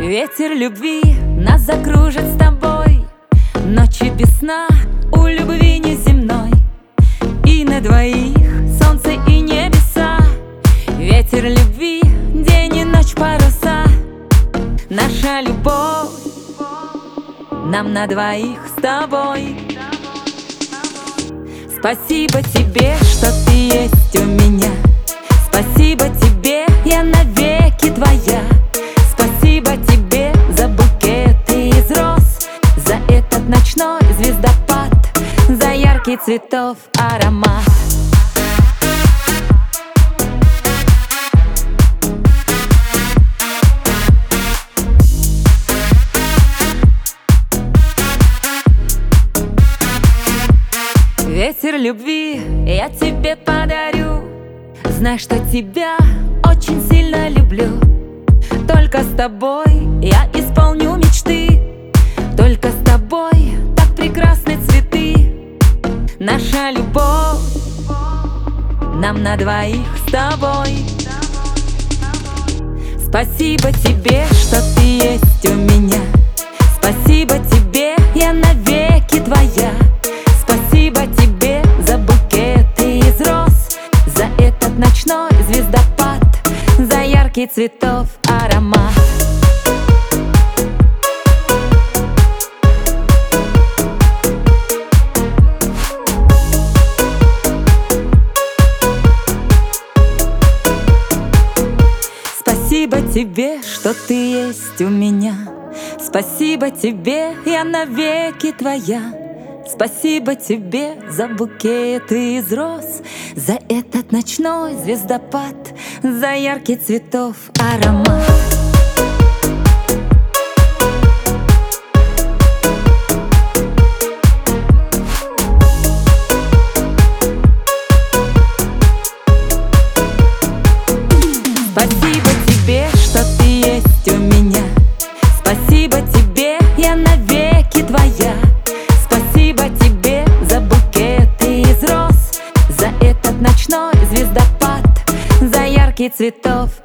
Ветер любви нас закружит с тобой, ночи без сна у любви неземной. И на двоих солнце и небеса, ветер любви, день и ночь паруса. Наша любовь нам на двоих с тобой. Спасибо тебе, что ты есть у меня. Спасибо тебе, я навеки твоя. Спасибо тебе за букеты из роз, за этот ночной звездопад, за яркий цветов аромат. Ветер любви я тебе подарю. Знай, что тебя очень сильно люблю. Только с тобой я исполню мечты. Только с тобой так прекрасны цветы. Наша любовь нам на двоих с тобой. Спасибо тебе, что ты есть у меня. Спасибо тебе, я навеки твоя. Спасибо тебе за букеты из роз, за этот ночной звездопад, за яркий цветов аромат. Спасибо тебе, что ты есть у меня. Спасибо тебе, я навеки твоя. Спасибо тебе за букеты из роз, за этот ночной звездопад, за яркий цветов аромат. Спасибо тебе, что ты есть у меня. Спасибо тебе, я навеки твоя. Спасибо тебе за букеты из роз, за этот ночной звездопад, за яркий цветов